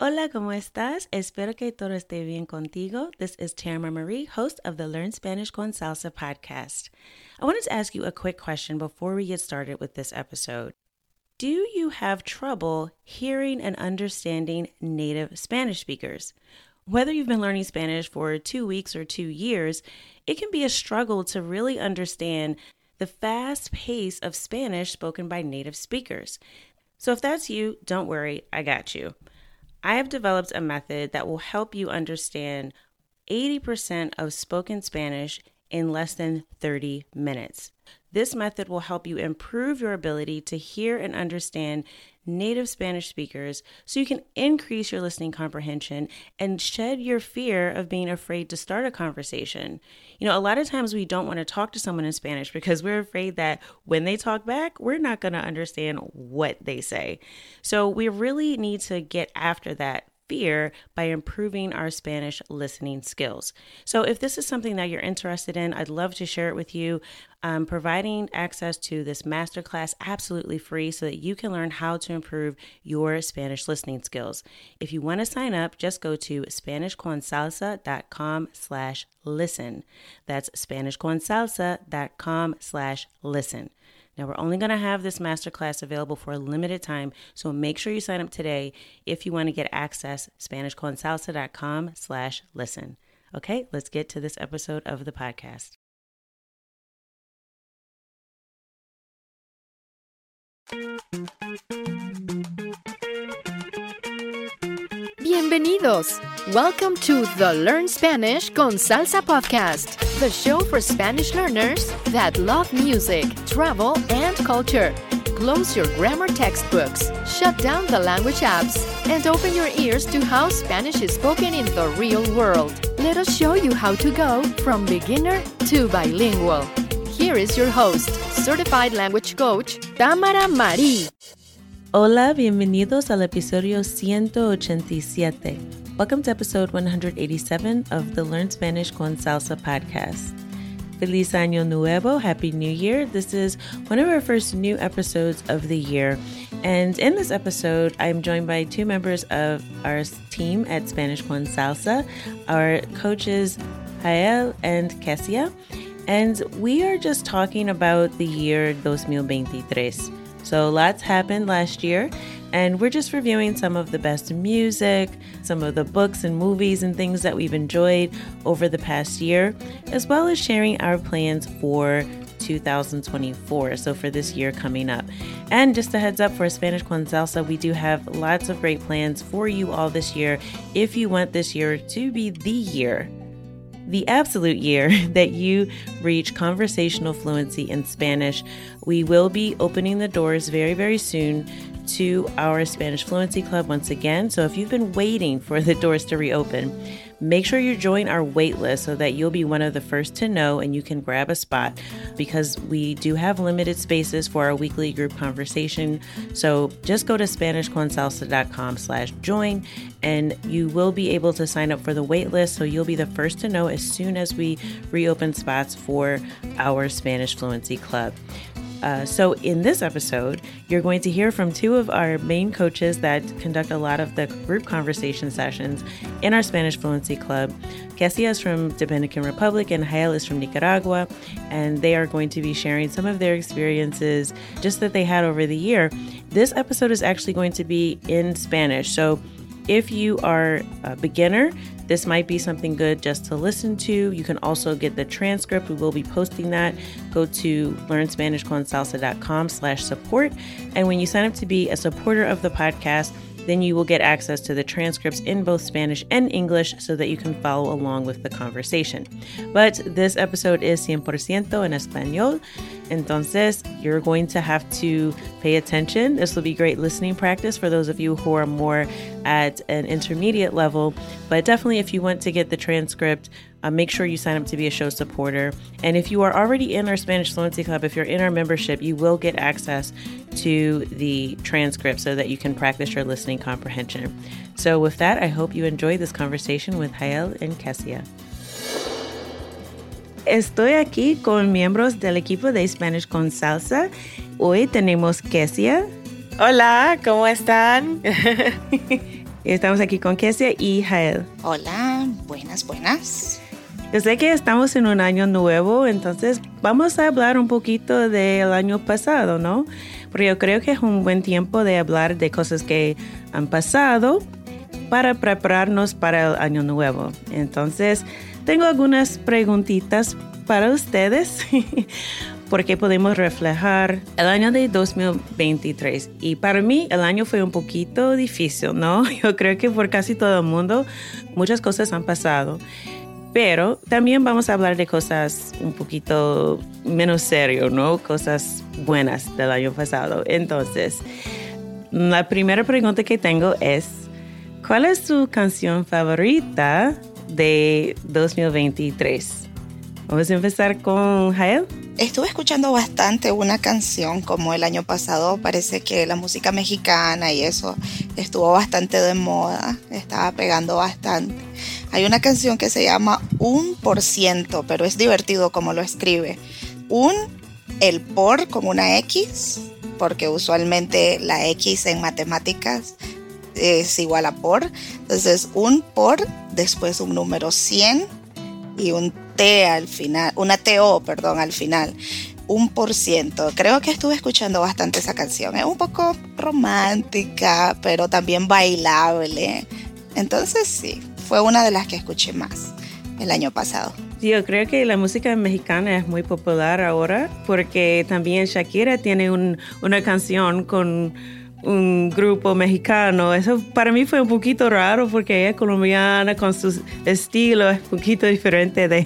Hola, ¿cómo estás? Espero que todo esté bien contigo. This is Tamara Marie, host of the Learn Spanish con Salsa podcast. I wanted to ask you a quick question before we get started with this episode. Do you have trouble hearing and understanding native Spanish speakers? Whether you've been learning Spanish for 2 weeks or 2 years, it can be a struggle to really understand the fast pace of Spanish spoken by native speakers. So if that's you, don't worry, I got you. I have developed a method that will help you understand 80% of spoken Spanish in less than 30 minutes. This method will help you improve your ability to hear and understand native Spanish speakers so you can increase your listening comprehension and shed your fear of being afraid to start a conversation. You know, a lot of times we don't want to talk to someone in Spanish because we're afraid that when they talk back, we're not going to understand what they say. So we really need to get after that fear by improving our Spanish listening skills. So if this is something that you're interested in, I'd love to share it with you. I'm providing access to this masterclass absolutely free so that you can learn how to improve your Spanish listening skills. If you want to sign up, just go to SpanishConSalsa.com/listen. That's SpanishConSalsa.com/listen. Now, we're only going to have this masterclass available for a limited time, so make sure you sign up today if you want to get access, SpanishConSalsa.com/listen. Okay, let's get to this episode of the podcast. Bienvenidos! Welcome to the Learn Spanish con Salsa podcast, the show for Spanish learners that love music, travel, and culture. Close your grammar textbooks, shut down the language apps, and open your ears to how Spanish is spoken in the real world. Let us show you how to go from beginner to bilingual. Here is your host, certified language coach, Tamara Marie. Hola, bienvenidos al episodio 187. Welcome to episode 187 of the Learn Spanish con Salsa podcast. Feliz Año Nuevo, Happy New Year. This is one of our first new episodes of the year. And in this episode, I'm joined by two members of our team at Spanish con Salsa, our coaches, Jael and Kessia. And we are just talking about the year 2023. So lots happened last year, and we're just reviewing some of the best music, some of the books and movies and things that we've enjoyed over the past year, as well as sharing our plans for 2024, so for this year coming up. And just a heads up for Spanish con Salsa, we do have lots of great plans for you all this year if you want this year to be the absolute year that you reach conversational fluency in Spanish. We will be opening the doors very, very soon to our Spanish Fluency Club once again. So if you've been waiting for the doors to reopen, make sure you join our wait list so that you'll be one of the first to know and you can grab a spot, because we do have limited spaces for our weekly group conversation. So just go to SpanishConSalsa.com/join and you will be able to sign up for the wait list. So you'll be the first to know as soon as we reopen spots for our Spanish Fluency Club. So in this episode, you're going to hear from two of our main coaches that conduct a lot of the group conversation sessions in our Spanish Fluency Club. Kessia is from Dominican Republic and Jael is from Nicaragua, and they are going to be sharing some of their experiences just that they had over the year. This episode is actually going to be in Spanish, so if you are a beginner, this might be something good just to listen to. You can also get the transcript. We will be posting that. Go to LearnSpanishConSalsa.com/support. And when you sign up to be a supporter of the podcast, then you will get access to the transcripts in both Spanish and English so that you can follow along with the conversation. But this episode is 100% en español. Entonces, you're going to have to pay attention. This will be great listening practice for those of you who are more at an intermediate level. But definitely, if you want to get the transcript, make sure you sign up to be a show supporter. And if you are already in our Spanish Fluency Club, if you're in our membership, you will get access to the transcript so that you can practice your listening comprehension. So with that, I hope you enjoy this conversation with Jael and Kessia. Estoy aquí con miembros del equipo de Spanish con Salsa. Hoy tenemos Kessia. Hola, ¿cómo están? Estamos aquí con Kesia y Jael. Hola, buenas. Yo sé que estamos en un año nuevo, entonces vamos a hablar un poquito del año pasado, ¿no? Porque yo creo que es un buen tiempo de hablar de cosas que han pasado para prepararnos para el año nuevo. Entonces, tengo algunas preguntitas para ustedes porque podemos reflejar el año de 2023. Y para mí el año fue un poquito difícil, ¿no? Yo creo que por casi todo el mundo muchas cosas han pasado. Pero también vamos a hablar de cosas un poquito menos serias, ¿no? Cosas buenas del año pasado. Entonces, la primera pregunta que tengo es, ¿cuál es su canción favorita de 2023? Vamos a empezar con Jael. Estuve escuchando bastante una canción como el año pasado. Parece que la música mexicana y eso estuvo bastante de moda. Estaba pegando bastante. Hay una canción que se llama 1%, pero es divertido como lo escribe. El por como una X, porque usualmente la X en matemáticas es igual a por. Entonces, un por, después un número 100 y un T al final, una TO, perdón, al final. 1%. Creo que estuve escuchando bastante esa canción. Es un poco romántica, pero también bailable. Entonces, sí, fue una de las que escuché más el año pasado. Yo creo que la música mexicana es muy popular ahora porque también Shakira tiene una canción con un grupo mexicano. Eso para mí fue un poquito raro porque ella es colombiana, con su estilo es un poquito diferente de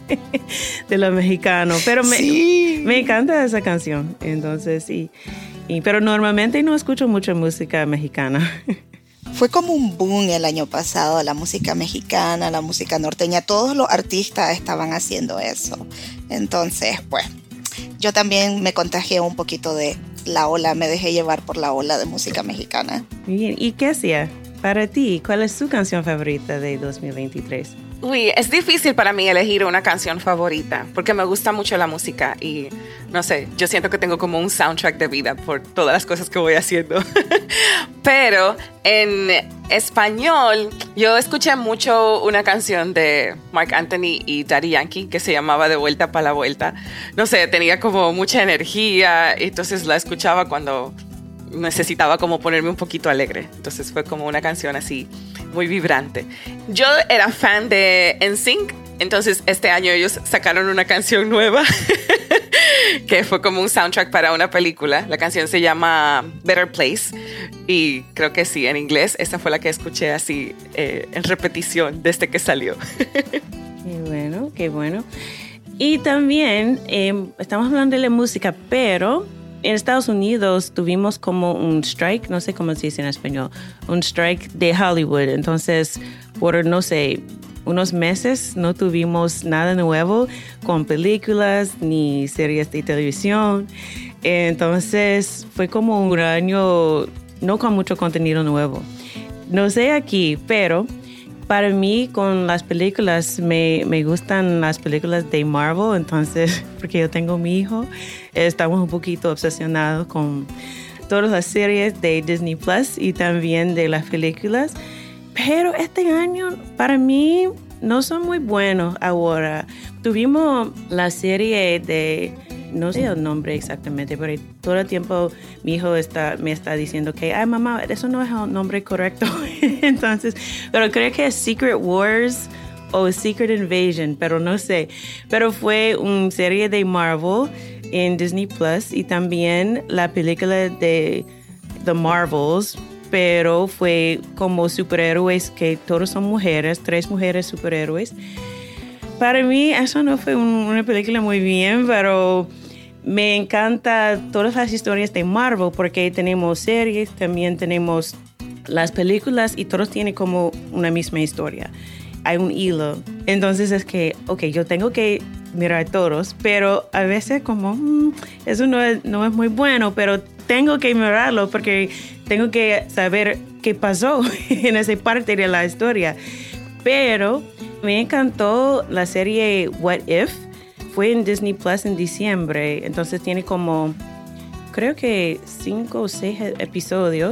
lo mexicano. Pero me encanta esa canción. Entonces, sí. Pero normalmente no escucho mucha música mexicana. Fue como un boom el año pasado, la música mexicana, la música norteña. Todos los artistas estaban haciendo eso. Entonces, pues, yo también me contagié un poquito de la ola, me dejé llevar por la ola de música mexicana. Bien, ¿y Kesia, para ti, cuál es tu canción favorita de 2023? Uy, es difícil para mí elegir una canción favorita porque me gusta mucho la música y no sé, yo siento que tengo como un soundtrack de vida por todas las cosas que voy haciendo. Pero en español yo escuché mucho una canción de Marc Anthony y Daddy Yankee que se llamaba De Vuelta para la Vuelta. No sé, tenía como mucha energía, entonces la escuchaba cuando necesitaba como ponerme un poquito alegre. Entonces fue como una canción así muy vibrante. Yo era fan de NSYNC, entonces este año ellos sacaron una canción nueva que fue como un soundtrack para una película. La canción se llama Better Place y creo que sí, en inglés. Esa fue la que escuché así en repetición desde que salió. Qué bueno. Y también estamos hablando de la música, pero en Estados Unidos tuvimos como un strike, no sé cómo se dice en español, un strike de Hollywood. Entonces, por, no sé, unos meses no tuvimos nada nuevo con películas ni series de televisión. Entonces, fue como un año no con mucho contenido nuevo. No sé aquí, pero para mí con las películas me gustan las películas de Marvel, entonces porque yo tengo mi hijo, estamos un poquito obsesionados con todas las series de Disney Plus y también de las películas, pero este año para mí no son muy buenos ahora. Tuvimos la serie de, no sé el nombre exactamente, pero todo el tiempo mi hijo me está diciendo que, ay mamá, eso no es el nombre correcto. Entonces, pero creo que es Secret Wars o Secret Invasion, pero no sé. Pero fue una serie de Marvel en Disney Plus y también la película de The Marvels, pero fue como superhéroes que todos son mujeres, 3 mujeres superhéroes. Para mí eso no fue una película muy bien, pero me encanta todas las historias de Marvel porque tenemos series, también tenemos las películas y todos tienen como una misma historia. Hay un hilo. Entonces es que, ok, yo tengo que mirar todos, pero a veces como, eso no es muy bueno, pero tengo que mirarlo porque tengo que saber qué pasó en esa parte de la historia. Pero me encantó la serie What If. Fue en Disney Plus en diciembre. Entonces tiene como, creo que 5 o 6 episodios.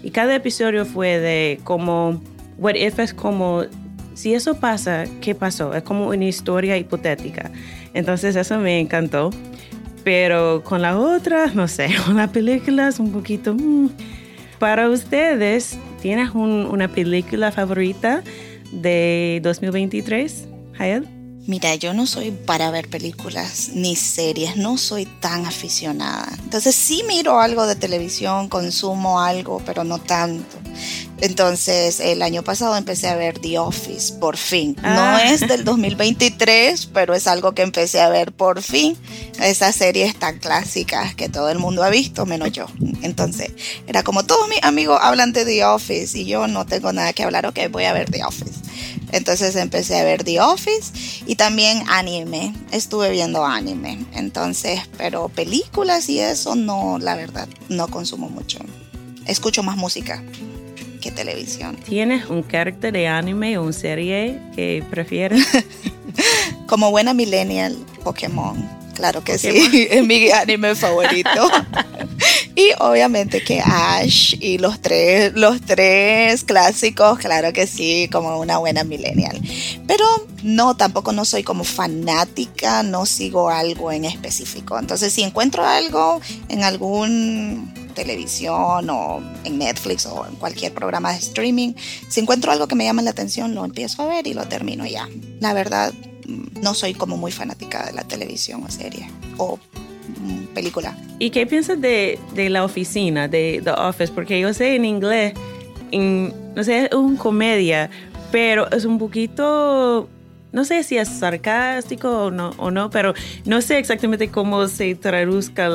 Y cada episodio fue de como, what if es como, si eso pasa, ¿qué pasó? Es como una historia hipotética. Entonces eso me encantó. Pero con la otra, no sé, con la película es un poquito... Para ustedes, ¿tienes una película favorita de 2023, Hayel? Mira, yo no soy para ver películas ni series, no soy tan aficionada. Entonces sí miro algo de televisión, consumo algo, pero no tanto. Entonces el año pasado empecé a ver The Office, por fin. No es del 2023, pero es algo que empecé a ver por fin. Esas series tan clásicas que todo el mundo ha visto, menos yo. Entonces era como todos mis amigos hablan de The Office y yo no tengo nada que hablar, ok, voy a ver The Office. Entonces empecé a ver The Office y también anime. Estuve viendo anime. Entonces, pero películas y eso no, la verdad, no consumo mucho. Escucho más música que televisión. ¿Tienes un carácter de anime o una serie que prefieres? Como buena millennial, Pokémon. Claro que Pokémon. Sí, es mi anime favorito. Y obviamente que Ash y los tres clásicos, claro que sí, como una buena millennial. Pero no, tampoco no soy como fanática, no sigo algo en específico. Entonces, si encuentro algo en algún televisión o en Netflix o en cualquier programa de streaming, si encuentro algo que me llama la atención, lo empiezo a ver y lo termino ya. La verdad, no soy como muy fanática de la televisión o serie o película. ¿Y qué piensas de la oficina, de The Office? Porque yo sé en inglés, no sé, es una comedia, pero es un poquito, no sé si es sarcástico o no, pero no sé exactamente cómo se traduzca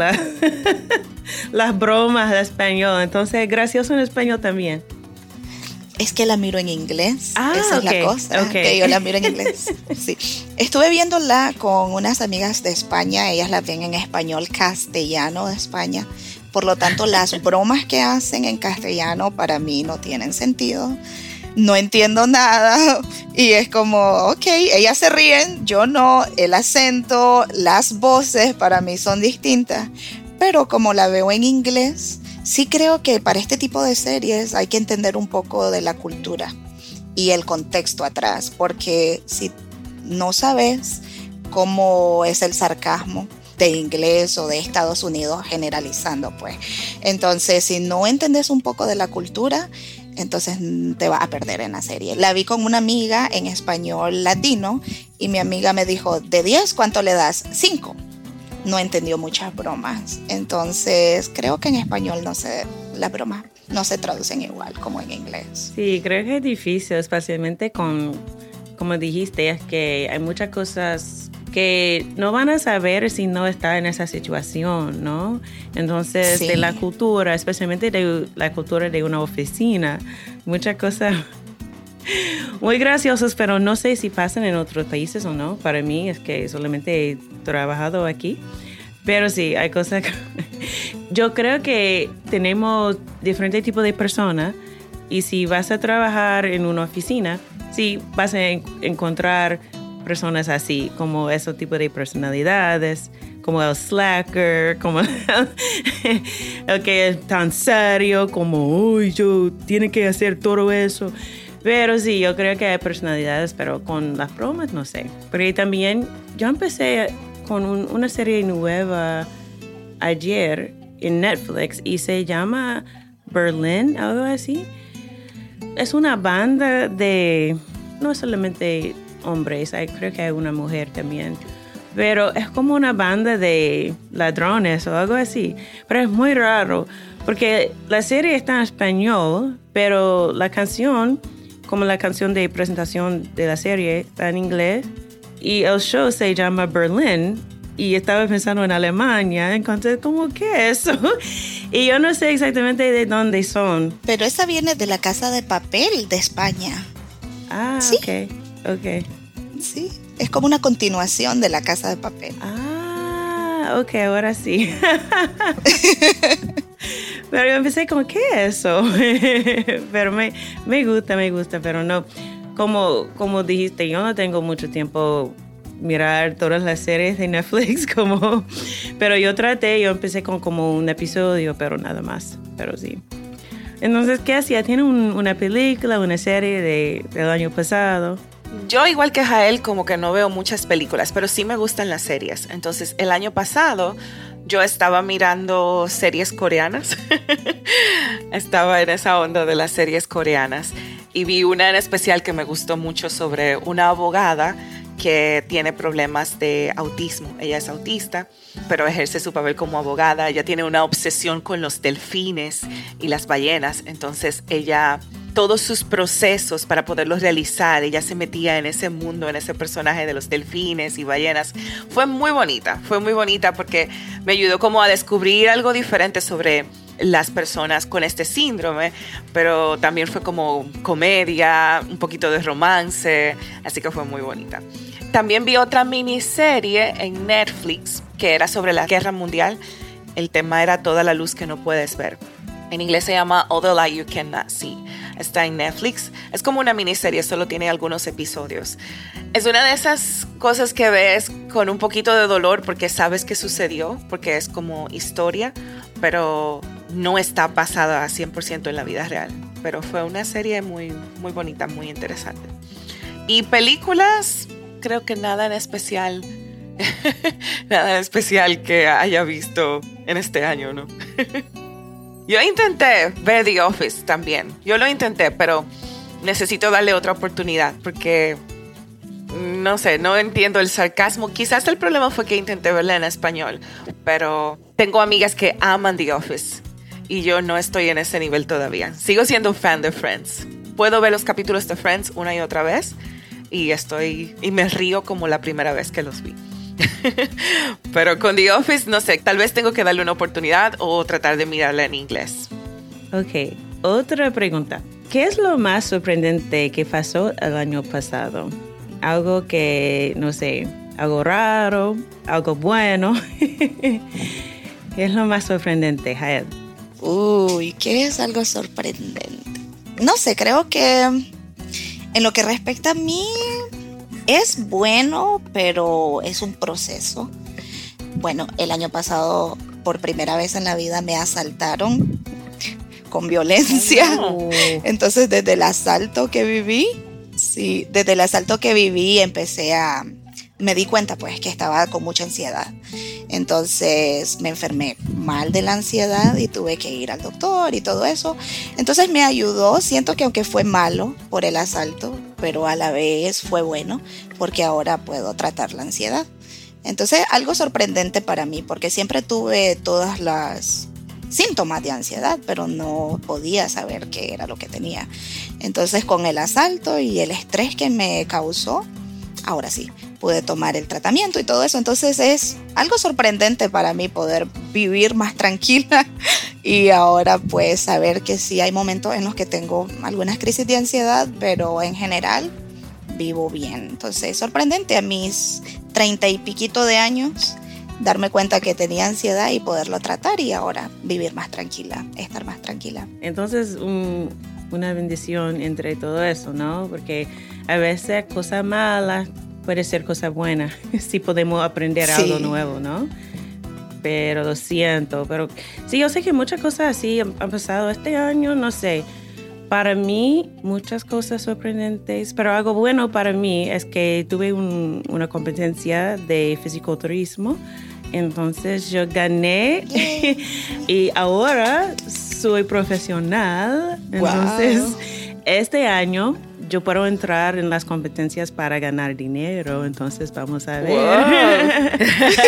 las bromas de español. Entonces, gracioso en español también. Es que la miro en inglés, esa es la cosa, que yo la miro en inglés. Sí. Estuve viéndola con unas amigas de España, ellas la ven en español castellano de España, por lo tanto las bromas que hacen en castellano para mí no tienen sentido, no entiendo nada y es como, ok, ellas se ríen, yo no, el acento, las voces para mí son distintas, pero como la veo en inglés, sí creo que para este tipo de series hay que entender un poco de la cultura y el contexto atrás, porque si no sabes cómo es el sarcasmo de inglés o de Estados Unidos, generalizando pues, entonces si no entiendes un poco de la cultura, entonces te vas a perder en la serie. La vi con una amiga en español latino y mi amiga me dijo, de 10, ¿cuánto le das? 5. No entendió muchas bromas. Entonces, creo que en español las bromas no se traducen igual como en inglés. Sí, creo que es difícil, especialmente como dijiste, es que hay muchas cosas que no van a saber si no está en esa situación, ¿no? Entonces, sí. De la cultura, especialmente de la cultura de una oficina, muchas cosas muy graciosas, pero no sé si pasan en otros países o no. Para mí es que solamente he trabajado aquí, pero sí, hay cosas que yo creo que tenemos diferentes tipos de personas y si vas a trabajar en una oficina, sí vas a encontrar personas así, como ese tipo de personalidades, como el slacker, como el que es tan serio, como, uy, yo tiene que hacer todo eso. Pero sí, yo creo que hay personalidades, pero con las bromas no sé. Porque también yo empecé con una serie nueva ayer en Netflix y se llama Berlin, algo así. Es una banda de, no solamente hombres, creo que hay una mujer también. Pero es como una banda de ladrones o algo así. Pero es muy raro porque la serie está en español, pero la canción, como la canción de presentación de la serie, está en inglés. Y el show se llama Berlin. Y estaba pensando en Alemania. Entonces, ¿cómo que eso? Y yo no sé exactamente de dónde son. Pero esa viene de La Casa de Papel de España. Ah, ¿sí? Ok. Sí, es como una continuación de La Casa de Papel. Ah, ok, ahora sí. Pero yo empecé como, ¿qué es eso? Pero me gusta, pero no. Como dijiste, yo no tengo mucho tiempo mirar todas las series de Netflix, pero yo empecé con como un episodio, pero nada más, pero sí. Entonces, ¿qué hacía? ¿Tiene una película, una serie del año pasado? Yo, igual que Jael, como que no veo muchas películas, pero sí me gustan las series. Entonces, el año pasado yo estaba mirando series coreanas. Estaba en esa onda de las series coreanas. Y vi una en especial que me gustó mucho sobre una abogada que tiene problemas de autismo. Ella es autista, pero ejerce su papel como abogada. Ella tiene una obsesión con los delfines y las ballenas. Entonces ella, todos sus procesos para poderlos realizar, ella se metía en ese mundo, en ese personaje de los delfines y ballenas. Fue muy bonita porque me ayudó como a descubrir algo diferente sobre las personas con este síndrome, pero también fue como comedia, un poquito de romance, así que fue muy bonita. También vi otra miniserie en Netflix que era sobre la Guerra Mundial. El tema era Toda la luz que no puedes ver. En inglés se llama All the Light You Cannot See. Está en Netflix. Es como una miniserie, solo tiene algunos episodios. Es una de esas cosas que ves con un poquito de dolor porque sabes que sucedió, porque es como historia, pero no está basada 100% en la vida real. Pero fue una serie muy, muy bonita, muy interesante. Y películas, creo que nada en especial. Nada en especial que haya visto en este año, ¿no? Yo intenté ver The Office también. Yo lo intenté, pero necesito darle otra oportunidad porque, no sé, no entiendo el sarcasmo. Quizás el problema fue que intenté verla en español, pero tengo amigas que aman The Office y yo no estoy en ese nivel todavía. Sigo siendo fan de Friends. Puedo ver los capítulos de Friends una y otra vez y me río como la primera vez que los vi. Pero con The Office, no sé, tal vez tengo que darle una oportunidad o tratar de mirarla en inglés. Ok, otra pregunta. ¿Qué es lo más sorprendente que pasó el año pasado? Algo que, no sé, algo raro, algo bueno. ¿Qué es lo más sorprendente, Jael? Uy, ¿qué es algo sorprendente? No sé, creo que en lo que respecta a mí es bueno, pero es un proceso. Bueno, el año pasado, por primera vez en la vida, me asaltaron con violencia. Oh. Entonces, desde el asalto que viví, me di cuenta pues que estaba con mucha ansiedad. Entonces me enfermé mal de la ansiedad y tuve que ir al doctor y todo eso. Entonces me ayudó, siento que aunque fue malo por el asalto, pero a la vez fue bueno porque ahora puedo tratar la ansiedad. Entonces algo sorprendente para mí porque siempre tuve todas las síntomas de ansiedad, pero no podía saber qué era lo que tenía. Entonces con el asalto y el estrés que me causó, ahora sí, pude tomar el tratamiento y todo eso. Entonces es algo sorprendente para mí poder vivir más tranquila y ahora pues saber que sí hay momentos en los que tengo algunas crisis de ansiedad, pero en general vivo bien. Entonces es sorprendente a mis 30 y piquito de años darme cuenta que tenía ansiedad y poderlo tratar y ahora vivir más tranquila, estar más tranquila. Entonces una bendición entre todo eso, ¿no? Porque a veces cosas malas puede ser cosa buena si podemos aprender algo nuevo, ¿no? Pero lo siento, pero sí, yo sé que muchas cosas así han pasado este año, no sé. Para mí, muchas cosas sorprendentes, pero algo bueno para mí es que tuve una competencia de fisiculturismo, entonces yo gané y ahora soy profesional, entonces este año yo puedo entrar en las competencias para ganar dinero, entonces vamos a ver. Wow.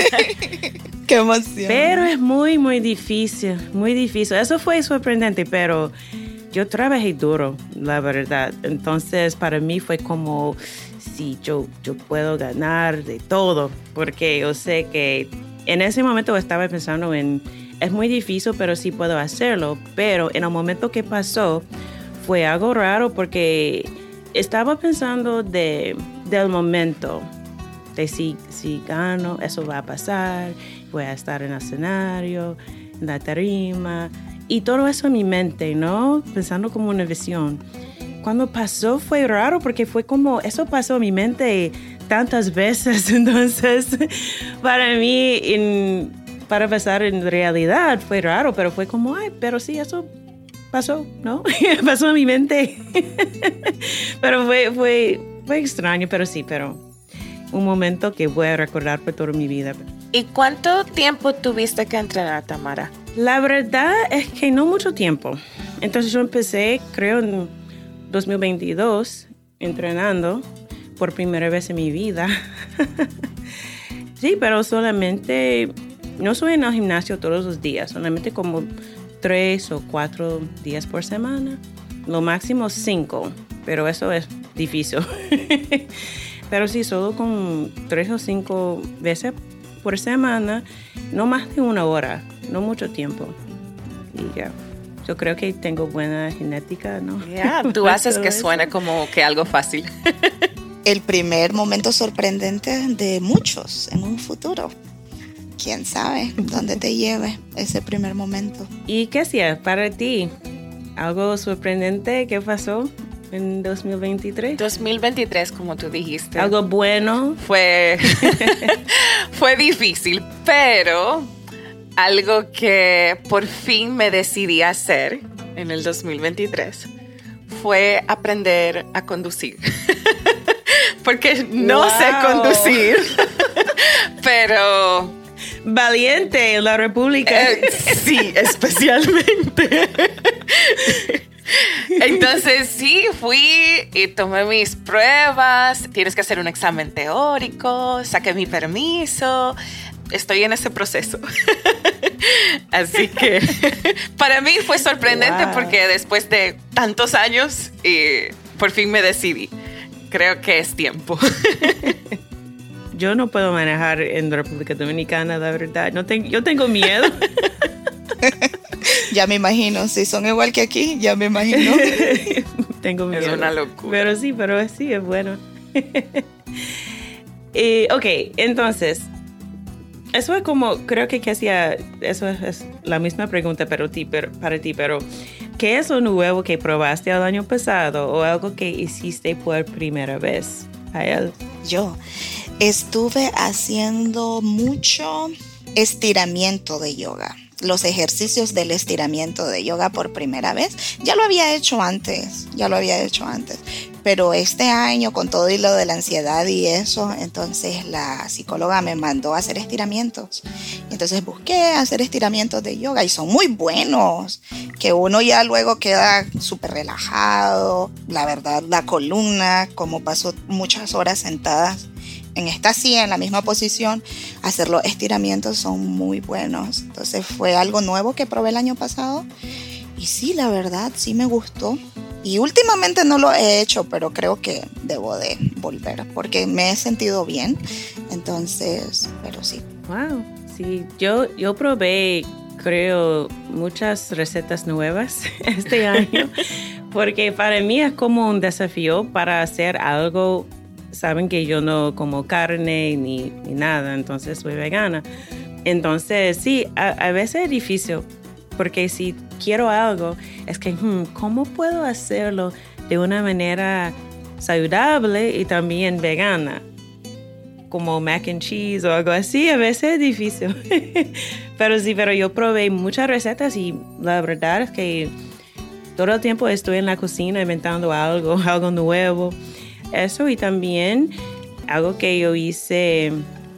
¡Qué emoción! Pero es muy, muy difícil, muy difícil. Eso fue sorprendente, pero yo trabajé duro, la verdad. Entonces, para mí fue como, sí, yo puedo ganar de todo, porque yo sé que en ese momento estaba pensando es muy difícil, pero sí puedo hacerlo. Pero en el momento que pasó, fue algo raro porque estaba pensando del momento, de si gano, eso va a pasar, voy a estar en el escenario, en la tarima, y todo eso en mi mente, ¿no? Pensando como una visión. Cuando pasó fue raro porque fue como, eso pasó en mi mente tantas veces, entonces para mí, para pasar en realidad fue raro, pero fue como, pero sí, eso pasó, ¿no? Pasó en mi mente. Pero fue extraño, pero sí, pero un momento que voy a recordar por toda mi vida. ¿Y cuánto tiempo tuviste que entrenar, Tamara? La verdad es que no mucho tiempo. Entonces yo empecé, creo, en 2022, entrenando por primera vez en mi vida. Sí, pero solamente, no soy en el gimnasio todos los días, solamente como 3 o 4 días por semana. Lo máximo 5, pero eso es difícil. Pero sí, solo con 3 o 5 veces por semana, no más de 1 hora, no mucho tiempo. Y ya, yo creo que tengo buena genética, ¿no? Tú haces que suene como que algo fácil. El primer momento sorprendente de muchos en un futuro. ¿Quién sabe dónde te lleve ese primer momento? ¿Y qué hacía para ti? ¿Algo sorprendente que pasó en 2023? 2023, como tú dijiste. ¿Algo bueno? Fue difícil, pero algo que por fin me decidí a hacer en el 2023 fue aprender a conducir. Porque no sé conducir, pero... Valiente en la República. Sí, especialmente. Entonces sí, fui y tomé mis pruebas. Tienes que hacer un examen teórico, saqué mi permiso. Estoy en ese proceso. Así que para mí fue sorprendente porque después de tantos años por fin me decidí. Creo que es tiempo. Yo no puedo manejar en la República Dominicana, la verdad. Yo tengo miedo. Ya me imagino, si son igual que aquí, ya me imagino. Tengo miedo. Es una locura. Pero sí, es bueno. Ok, entonces, eso es como, creo que hacía, eso es la misma pregunta para ti, pero ¿qué es lo nuevo que probaste el año pasado o algo que hiciste por primera vez? Yo estuve haciendo mucho estiramiento de yoga. Los ejercicios del estiramiento de yoga por primera vez. Ya lo había hecho antes, pero este año con todo y lo de la ansiedad y eso, entonces la psicóloga me mandó a hacer estiramientos. Entonces busqué hacer estiramientos de yoga y son muy buenos, que uno ya luego queda súper relajado. La verdad, la columna, como paso muchas horas sentadas en esta silla, en la misma posición, hacer los estiramientos son muy buenos. Entonces fue algo nuevo que probé el año pasado y sí, la verdad, sí me gustó. Y últimamente no lo he hecho, pero creo que debo de volver porque me he sentido bien. Entonces, pero sí. Wow, sí, yo probé, creo, muchas recetas nuevas este año porque para mí es como un desafío para hacer algo. Saben que yo no como carne ni nada, entonces soy vegana. Entonces, sí, a veces es difícil, porque si quiero algo, es que, ¿cómo puedo hacerlo de una manera saludable y también vegana? Como mac and cheese o algo así, a veces es difícil. Pero yo probé muchas recetas y la verdad es que todo el tiempo estoy en la cocina inventando algo nuevo. Eso, y también algo que yo hice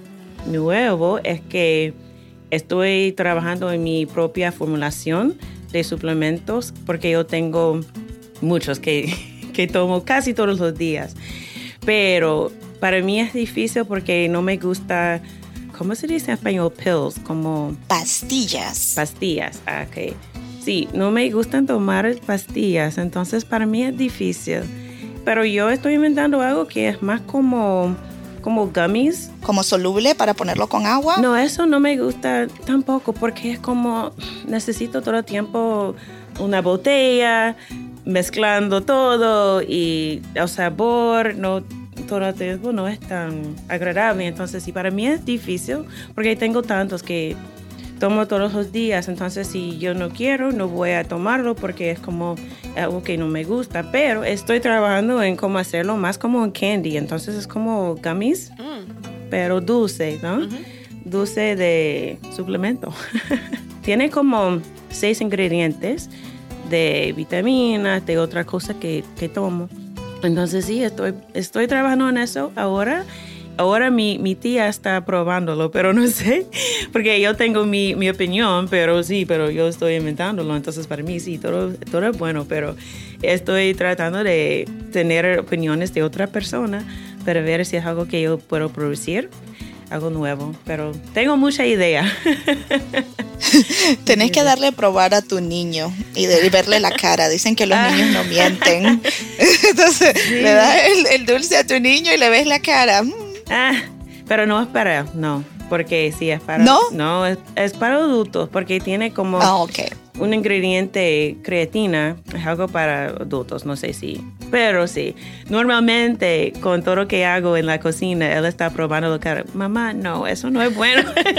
nuevo es que estoy trabajando en mi propia formulación de suplementos porque yo tengo muchos que tomo casi todos los días. Pero para mí es difícil porque no me gusta, ¿cómo se dice en español? Pills, como... Pastillas. Ok. Sí, no me gustan tomar pastillas, entonces para mí es difícil. Pero yo estoy inventando algo que es más como gummies. ¿Como soluble para ponerlo con agua? No, eso no me gusta tampoco porque es como necesito todo el tiempo una botella, mezclando todo y el sabor no todo el tiempo no es tan agradable. Entonces, sí, para mí es difícil porque tengo tantos que tomo todos los días, entonces si yo no quiero, no voy a tomarlo porque es como algo que no me gusta, pero estoy trabajando en cómo hacerlo más como un candy, entonces es como gummies, pero dulce, ¿no? Uh-huh. Dulce de suplemento. Tiene como 6 ingredientes de vitaminas, de otras cosas que tomo. Entonces sí, estoy trabajando en eso ahora. Ahora mi tía está probándolo, pero no sé, porque yo tengo mi opinión, pero yo estoy inventándolo. Entonces para mí sí, todo es bueno, pero estoy tratando de tener opiniones de otra persona para ver si es algo que yo puedo producir, algo nuevo, pero tengo mucha idea. Tenés que darle a probar a tu niño y verle la cara. Dicen que los niños no mienten. Entonces le das el dulce a tu niño y le ves la cara. Pero no es para, porque sí es para... ¿No? Es para adultos, porque tiene como un ingrediente creatina, es algo para adultos, no sé si... Pero sí, normalmente con todo lo que hago en la cocina, él está probando lo que... Mamá, no, eso no es bueno.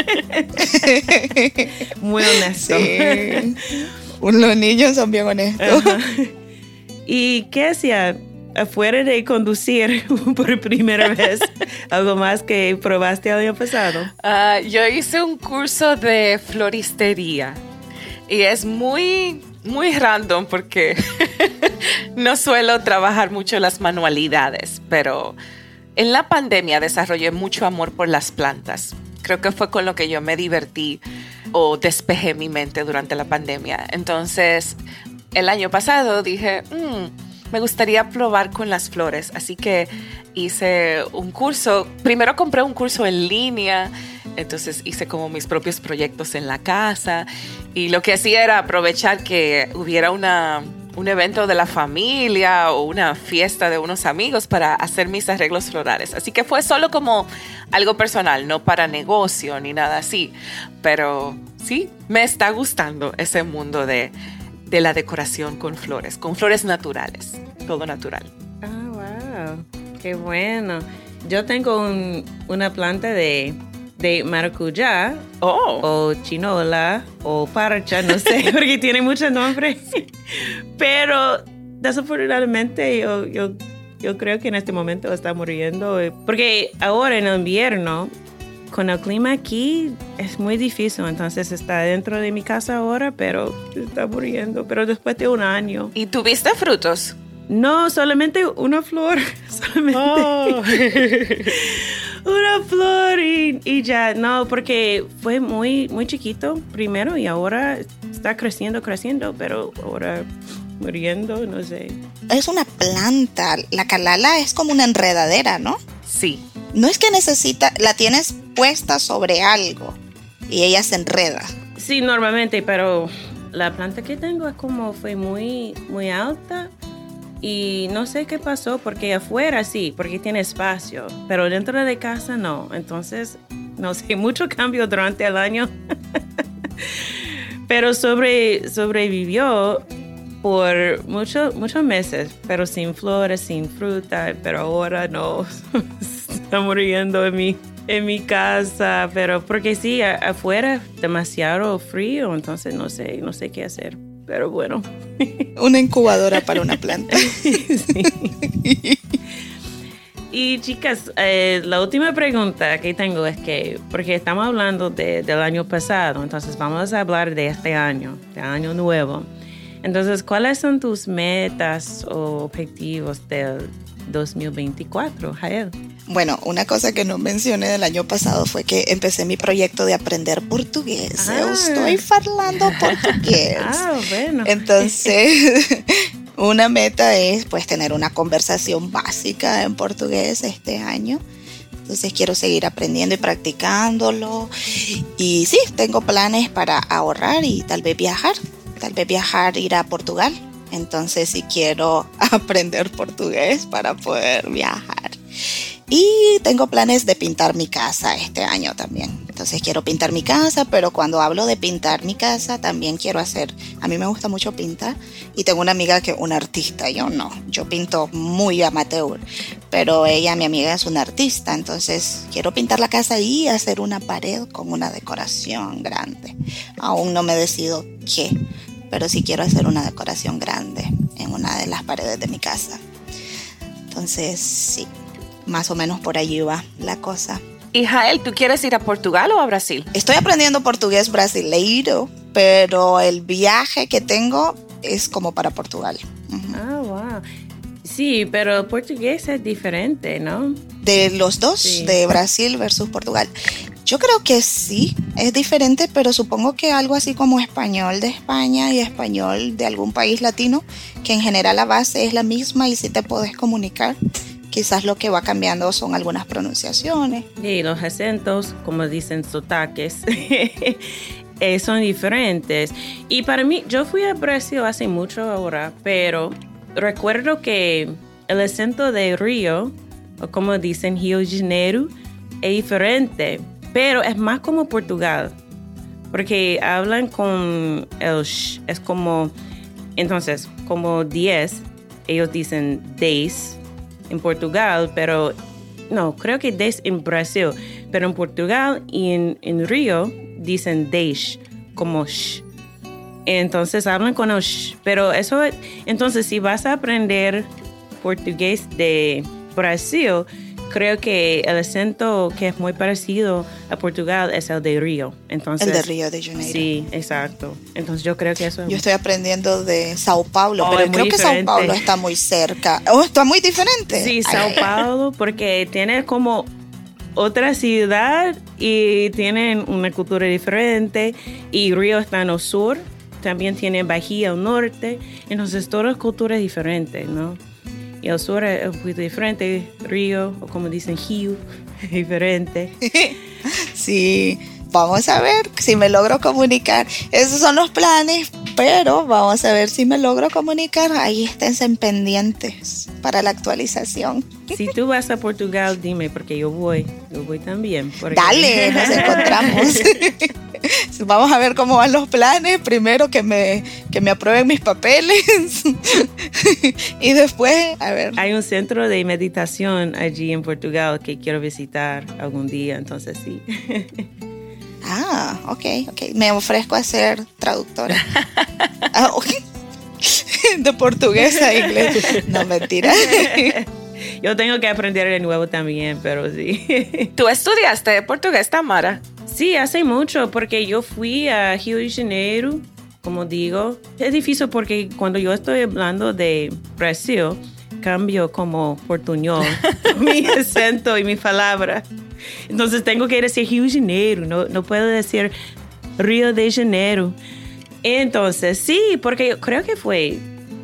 Muy honesto. Sí. Los niños son bien honestos. ¿Y qué hacía? Afuera de conducir por primera vez, ¿algo más que probaste el año pasado? Yo hice un curso de floristería y es muy, muy random porque no suelo trabajar mucho las manualidades, pero en la pandemia desarrollé mucho amor por las plantas. Creo que fue con lo que yo me divertí o despejé mi mente durante la pandemia. Entonces, el año pasado dije... me gustaría probar con las flores, así que hice un curso. Primero compré un curso en línea, entonces hice como mis propios proyectos en la casa y lo que hacía era aprovechar que hubiera un evento de la familia o una fiesta de unos amigos para hacer mis arreglos florales. Así que fue solo como algo personal, no para negocio ni nada así, pero sí, me está gustando ese mundo de la decoración con flores naturales, todo natural. Wow, qué bueno. Yo tengo una planta de maracuyá o chinola o parcha, no sé, porque tiene muchos nombres. Pero desafortunadamente yo creo que en este momento está muriendo, porque ahora en el invierno, con el clima aquí es muy difícil, entonces está dentro de mi casa ahora, pero está muriendo, pero después de un año. ¿Y tuviste frutos? No, solamente una flor, una flor y ya, no, porque fue muy, muy chiquito primero y ahora está creciendo, pero ahora muriendo, no sé. Es una planta, la calala es como una enredadera, ¿no? Sí. No es que la tienes puesta sobre algo y ella se enreda. Sí, normalmente, pero la planta que tengo fue muy, muy alta y no sé qué pasó, porque afuera sí, porque tiene espacio, pero dentro de casa no. Entonces, no sé, mucho cambio durante el año. Pero sobrevivió por muchos meses, pero sin flores, sin fruta, pero ahora no. Está muriendo en mi casa, pero porque sí, afuera demasiado frío, entonces no sé qué hacer, pero bueno. Una incubadora para una planta. Sí. Y chicas, la última pregunta que tengo es que, porque estamos hablando del año pasado, entonces vamos a hablar de este año, de año nuevo. Entonces, ¿cuáles son tus metas o objetivos del 2024, Jael? Bueno, una cosa que no mencioné del año pasado fue que empecé mi proyecto de aprender portugués. Estoy hablando portugués. Bueno. Entonces, una meta es pues tener una conversación básica en portugués este año. Entonces quiero seguir aprendiendo y practicándolo. Y sí, tengo planes para ahorrar y tal vez viajar, ir a Portugal. Entonces sí quiero aprender portugués para poder viajar. Y tengo planes de pintar mi casa este año también. Entonces quiero pintar mi casa, pero cuando hablo de pintar mi casa también quiero a mí me gusta mucho pintar y tengo una amiga que es una artista, yo no, yo pinto muy amateur, pero mi amiga es una artista, entonces quiero pintar la casa y hacer una pared con una decoración grande. Aún no me decido qué, pero sí quiero hacer una decoración grande en una de las paredes de mi casa. Entonces sí, más o menos por allí va la cosa. Y Jael, ¿tú quieres ir a Portugal o a Brasil? Estoy aprendiendo portugués brasileiro, pero el viaje que tengo es como para Portugal. Ah, wow. Sí, pero el portugués es diferente, ¿no? De los dos, sí. De Brasil versus Portugal. Yo creo que sí, es diferente, pero supongo que algo así como español de España y español de algún país latino, que en general la base es la misma y sí te podés comunicar. Quizás lo que va cambiando son algunas pronunciaciones. Sí, los acentos, como dicen, sotaques, son diferentes. Y para mí, yo fui a Brasil hace mucho ahora, pero recuerdo que el acento de Río, o como dicen Rio de Janeiro, es diferente, pero es más como Portugal, porque hablan con el sh, es como, entonces, como 10, ellos dicen 10 en Portugal, pero no, creo que 10 en Brasil, pero en Portugal y en Río dicen 10, como sh. Entonces hablan con el sh, pero eso, entonces si vas a aprender portugués de Brasil, creo que el acento que es muy parecido a Portugal es el de Río. Entonces, el de Río de Janeiro. Sí, exacto. Entonces yo creo que eso es... Yo estoy aprendiendo de Sao Paulo, pero creo que Sao Paulo está muy cerca. Está muy diferente. Sí, Sao Paulo, porque tiene como otra ciudad y tienen una cultura diferente. Y Río está en el sur, también tiene Bahía al norte. Entonces todas las culturas diferentes, ¿no? Y el sur es un poquito diferente, Río, o como dicen, Rio, diferente. Sí, vamos a ver si me logro comunicar. Esos son los planes, pero vamos a ver si me logro comunicar. Ahí esténse pendientes para la actualización. Si tú vas a Portugal, dime, porque yo voy también. Dale, nos encontramos. Vamos a ver cómo van los planes. Primero que me aprueben mis papeles y después, a ver. Hay un centro de meditación allí en Portugal que quiero visitar algún día, entonces sí. Ah, ok. Me ofrezco a ser traductora. Okay. De portugués a inglés. No, mentira. Yo tengo que aprender de nuevo también, pero sí. ¿Tú estudiaste portugués, Tamara? Sí, hace mucho, porque yo fui a Rio de Janeiro, como digo. Es difícil porque cuando yo estoy hablando de Brasil, cambio como portuñol, mi acento y mi palabra. Entonces tengo que decir Rio de Janeiro, no puedo decir Río de Janeiro. Entonces, sí, porque yo creo que fue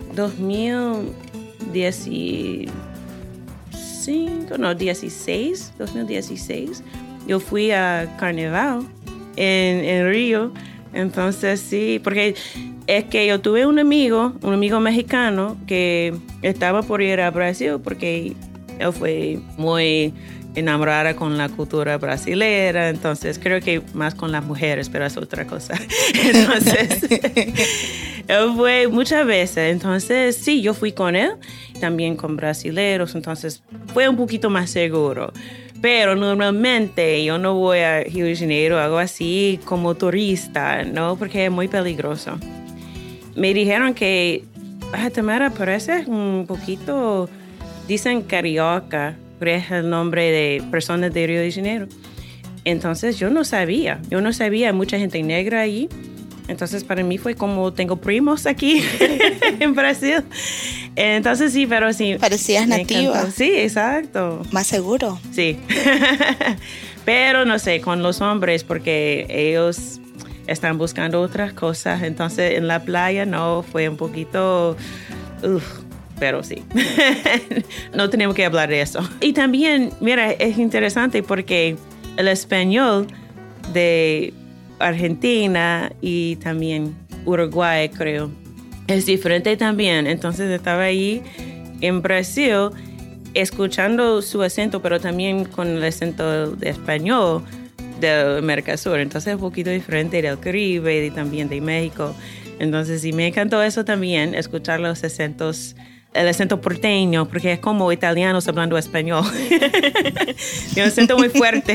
2016, yo fui a Carnaval en Río. Entonces sí, porque es que yo tuve un amigo mexicano que estaba por ir a Brasil porque él fue muy enamorada con la cultura brasilera, entonces creo que más con las mujeres, pero es otra cosa. Entonces, él fue muchas veces, entonces sí, yo fui con él, también con brasileros, entonces fue un poquito más seguro. Pero normalmente yo no voy a Rio de Janeiro, algo así como turista, ¿no? Porque es muy peligroso. Me dijeron que Tamara parece un poquito, dicen carioca, pero es el nombre de personas de Río de Janeiro. Entonces yo no sabía, hay mucha gente negra allí. Entonces para mí fue como tengo primos aquí en Brasil. Entonces sí, pero sí. Parecías nativa. Sí, exacto. Más seguro. Sí. Pero no sé, con los hombres, porque ellos están buscando otras cosas. Entonces en la playa no, fue un poquito... pero sí. No tenemos que hablar de eso. Y también, mira, es interesante porque el español de Argentina y también Uruguay, creo, es diferente también. Entonces estaba ahí en Brasil escuchando su acento, pero también con el acento de español de América Sur. Entonces es un poquito diferente del Caribe y también de México. Entonces sí, me encantó eso también, escuchar los acentos, el acento porteño, porque es como italianos hablando español. Tiene un acento muy fuerte.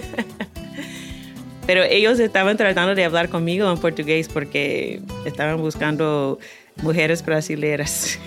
Pero ellos estaban tratando de hablar conmigo en portugués porque estaban buscando mujeres brasileras.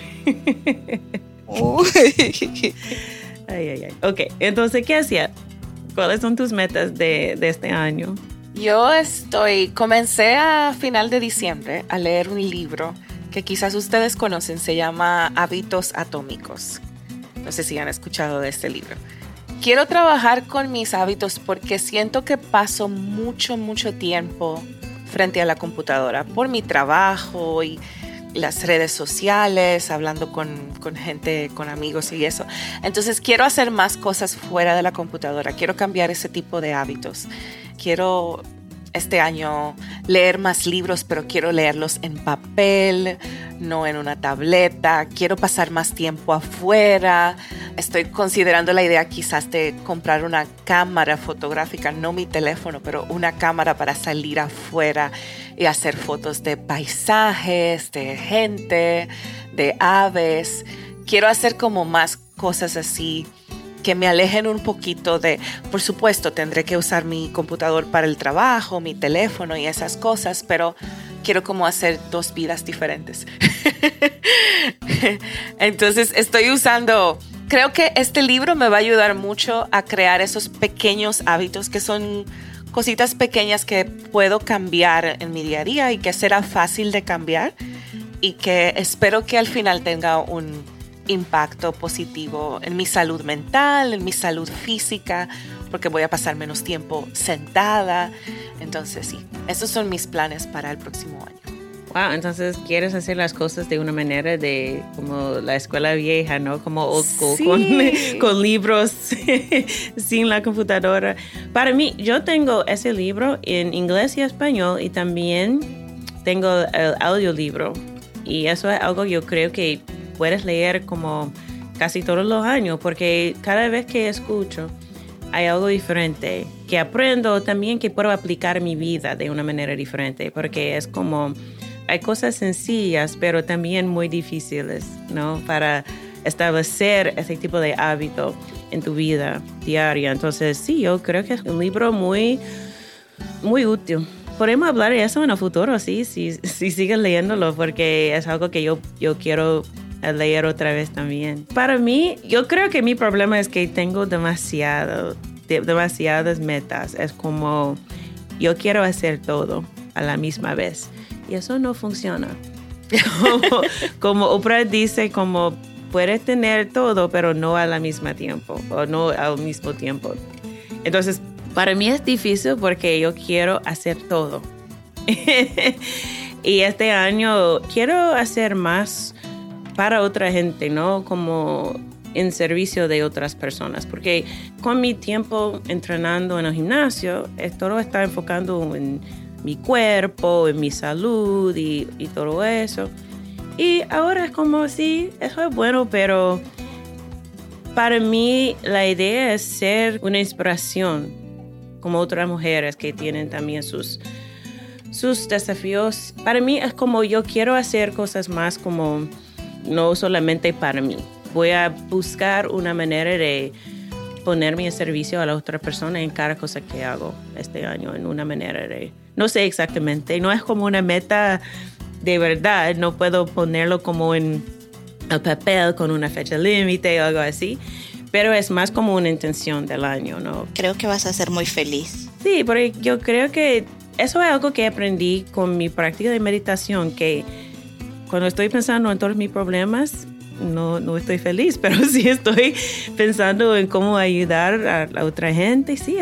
Ay. Ok, entonces, ¿qué hacía? ¿Cuáles son tus metas de este año? Yo comencé a final de diciembre a leer un libro que quizás ustedes conocen, se llama Hábitos Atómicos. No sé si han escuchado de este libro. Quiero trabajar con mis hábitos porque siento que paso mucho tiempo frente a la computadora por mi trabajo y las redes sociales, hablando con gente, con amigos y eso. Entonces quiero hacer más cosas fuera de la computadora. Quiero cambiar ese tipo de hábitos. Quiero este año leer más libros, pero quiero leerlos en papel, no en una tableta. Quiero pasar más tiempo afuera. Estoy considerando la idea quizás de comprar una cámara fotográfica, no mi teléfono, pero una cámara para salir afuera y hacer fotos de paisajes, de gente, de aves. Quiero hacer como más cosas así que me alejen un poquito de, por supuesto, tendré que usar mi computador para el trabajo, mi teléfono y esas cosas, pero quiero como hacer 2 vidas diferentes. Entonces creo que este libro me va a ayudar mucho a crear esos pequeños hábitos que son cositas pequeñas que puedo cambiar en mi día a día y que será fácil de cambiar y que espero que al final tenga un impacto positivo en mi salud mental, en mi salud física, porque voy a pasar menos tiempo sentada. Entonces sí, esos son mis planes para el próximo año. Wow, entonces quieres hacer las cosas de una manera de como la escuela vieja, ¿no? Como old school, sí. con libros sin la computadora. Para mí, yo tengo ese libro en inglés y español y también tengo el audiolibro. Y eso es algo que yo creo que puedes leer como casi todos los años, porque cada vez que escucho hay algo diferente que aprendo, también que puedo aplicar en mi vida de una manera diferente, porque es como, hay cosas sencillas, pero también muy difíciles, ¿no? Para establecer ese tipo de hábito en tu vida diaria. Entonces, sí, yo creo que es un libro muy, muy útil. Podemos hablar de eso en el futuro, sí, si sigues leyéndolo, porque es algo que yo quiero leer otra vez también. Para mí, yo creo que mi problema es que tengo demasiadas metas. Es como, yo quiero hacer todo a la misma vez. Y eso no funciona. Como Oprah dice, como puedes tener todo, pero no al mismo tiempo, o no al mismo tiempo. Entonces, para mí es difícil porque yo quiero hacer todo. Y este año quiero hacer más para otra gente, ¿no? Como en servicio de otras personas. Porque con mi tiempo entrenando en el gimnasio, todo está enfocando en mi cuerpo, en mi salud y todo eso. Y ahora es como, sí, eso es bueno, pero para mí la idea es ser una inspiración como otras mujeres que tienen también sus desafíos. Para mí es como yo quiero hacer cosas más como no solamente para mí. Voy a buscar una manera de ponerme en servicio a la otra persona en cada cosa que hago este año, en una manera de, no sé exactamente, no es como una meta de verdad, no puedo ponerlo como en el papel con una fecha límite o algo así, pero es más como una intención del año, ¿no? Creo que vas a ser muy feliz. Sí, porque yo creo que eso es algo que aprendí con mi práctica de meditación, que cuando estoy pensando en todos mis problemas, no estoy feliz, pero sí estoy pensando en cómo ayudar a la otra gente. Sí,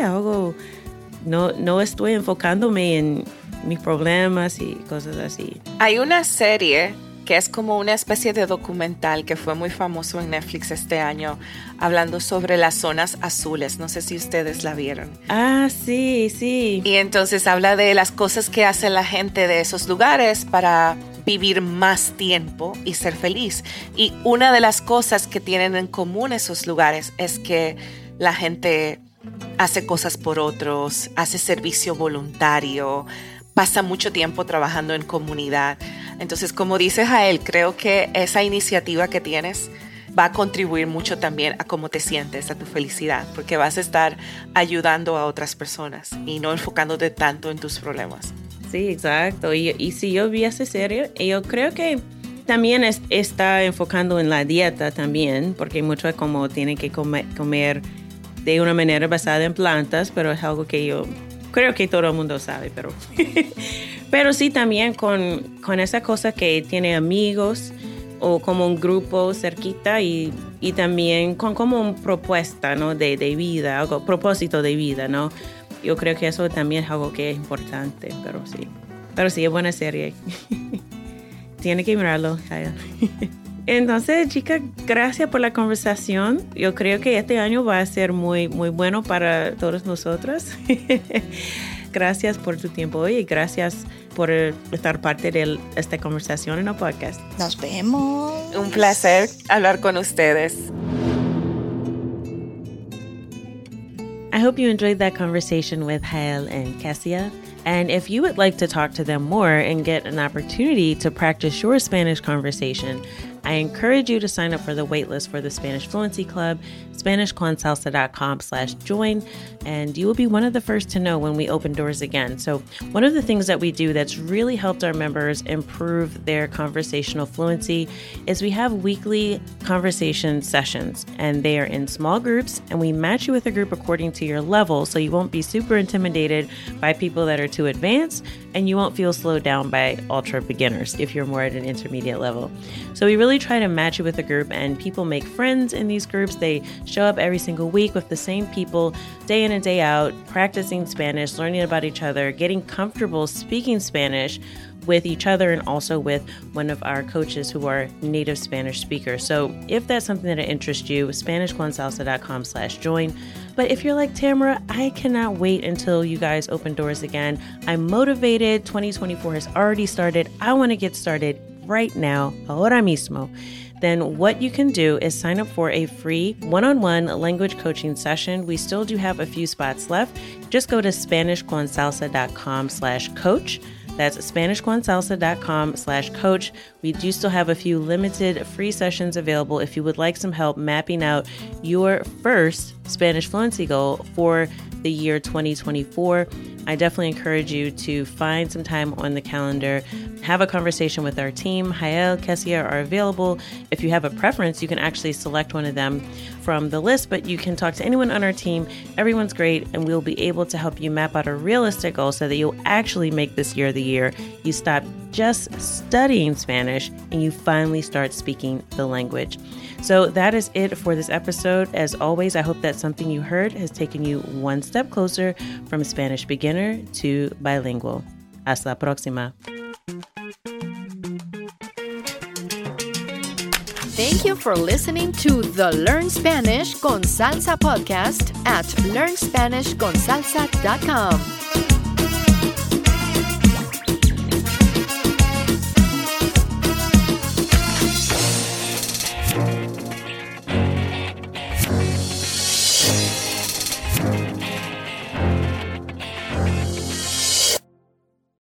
no estoy enfocándome en mis problemas y cosas así. Hay una serie que es como una especie de documental que fue muy famoso en Netflix este año, hablando sobre las zonas azules. No sé si ustedes la vieron. Ah, sí, sí. Y entonces habla de las cosas que hace la gente de esos lugares para vivir más tiempo y ser feliz. Y una de las cosas que tienen en común esos lugares es que la gente hace cosas por otros, hace servicio voluntario, pasa mucho tiempo trabajando en comunidad. Entonces, como dice Jael, creo que esa iniciativa que tienes va a contribuir mucho también a cómo te sientes, a tu felicidad, porque vas a estar ayudando a otras personas y no enfocándote tanto en tus problemas. Sí, exacto. Y si yo vi esa serie, yo creo que también está enfocando en la dieta también, porque mucho como tienen que comer de una manera basada en plantas, pero es algo que yo creo que todo el mundo sabe, pero, pero sí también con esa cosa que tiene amigos o como un grupo cerquita y también con como una propuesta, ¿no? de vida, algo, propósito de vida, ¿no? Yo creo que eso también es algo que es importante, pero sí, es buena serie. Tiene que mirarlo. Entonces, chicas, gracias por la conversación. Yo creo que este año va a ser muy, muy bueno para todos nosotros. Gracias por tu tiempo hoy y gracias por estar parte de esta conversación en el podcast. Nos vemos. Un placer hablar con ustedes. I hope you enjoyed that conversation with Jael and Cassia. And if you would like to talk to them more and get an opportunity to practice your Spanish conversation, I encourage you to sign up for the waitlist for the Spanish Fluency Club, SpanishConSalsa.com/join, and you will be one of the first to know when we open doors again. So one of the things that we do that's really helped our members improve their conversational fluency is we have weekly conversation sessions, and they are in small groups, and we match you with a group according to your level, so you won't be super intimidated by people that are too advanced, and you won't feel slowed down by ultra beginners if you're more at an intermediate level. So we really try to match you with a group, and people make friends in these groups. They show up every single week with the same people day in and day out, practicing Spanish, learning about each other, getting comfortable speaking Spanish with each other and also with one of our coaches who are native Spanish speakers. So if that's something that interests you, SpanishConSalsa.com/join. But if you're like, Tamara, I cannot wait until you guys open doors again. I'm motivated. 2024 has already started. I want to get started right now, ahora mismo. Then what you can do is sign up for a free one-on-one language coaching session. We still do have a few spots left. Just go to SpanishConSalsa.com/coach. That's SpanishConSalsa.com/coach. We do still have a few limited free sessions available if you would like some help mapping out your first Spanish fluency goal for the year 2024. I definitely encourage you to find some time on the calendar, have a conversation with our team. Jael, Kessia are available. If you have a preference, you can actually select one of them from the list, but you can talk to anyone on our team. Everyone's great, and we'll be able to help you map out a realistic goal so that you'll actually make this year the year you stop just studying Spanish and you finally start speaking the language. So that is it for this episode. As always, I hope that something you heard has taken you one step closer from Spanish beginner to bilingual. Hasta la próxima. Thank you for listening to the Learn Spanish con Salsa podcast at learnspanishconsalsa.com.